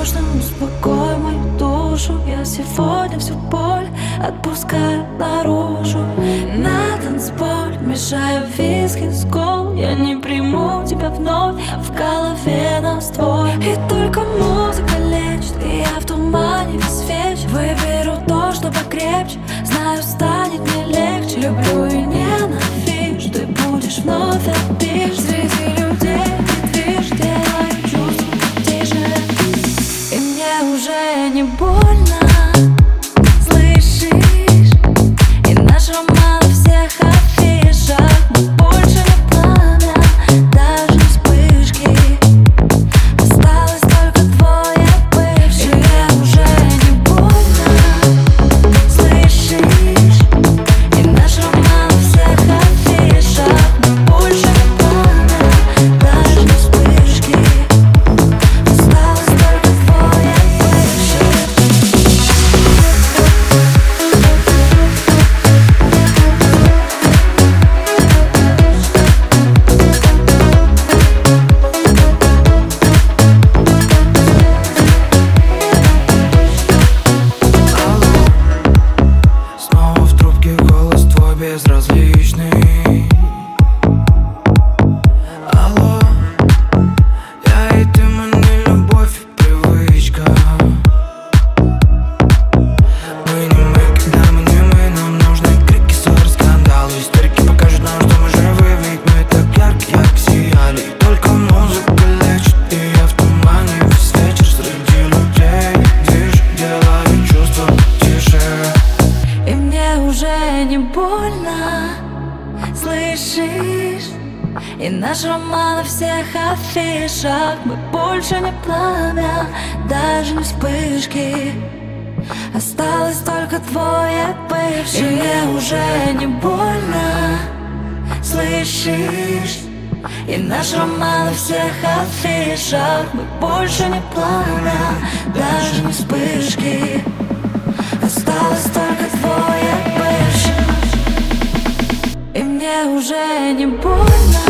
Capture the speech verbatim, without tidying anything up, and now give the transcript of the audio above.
осторожно, успокой мою душу. Я сегодня всю боль отпускаю наружу. На танцполе мешаю виски с кол. Я не приму тебя вновь, в голове нас двое. И только музыка лечит, и я в тумане весь вечер. Выберу то, что покрепче, знаю, станет мне легче. Люблю и ненавижу, ты будешь вновь опишь. Среди людей ты движ, делаю чувства тише. И мне уже не больно, слышишь? И наш роман в всех афишах. Мы больше не пламя, даже не вспышки. Осталось только двое бывших. И мне уже не больно, слышишь? И наш роман в всех афишах. Мы больше не пламя, даже не вспышки. Осталось только двое бывших. Снова в трубке голос твой безразличный. Алло, я и ты, мы не любовь и привычка. Мы не мы, когда мы не мы. Нам нужны крики, ссоры, скандалы. Историки покажут нам, что мы живы, ведь мы так ярко, ярко сияли. И только музыка лечит, и я в тумане весь вечер. Среди людей движ, делаю чувства тише. И мне уже не больно, слышишь? И наш роман на всех афишах. Мы больше не пламя, даже не вспышки. Осталось только двое бывших. И мне уже не больно, слышишь? И наш роман на всех афишах. Мы больше не пламя, даже не вспышки. Осталось только двое бывших. И мне уже не больно,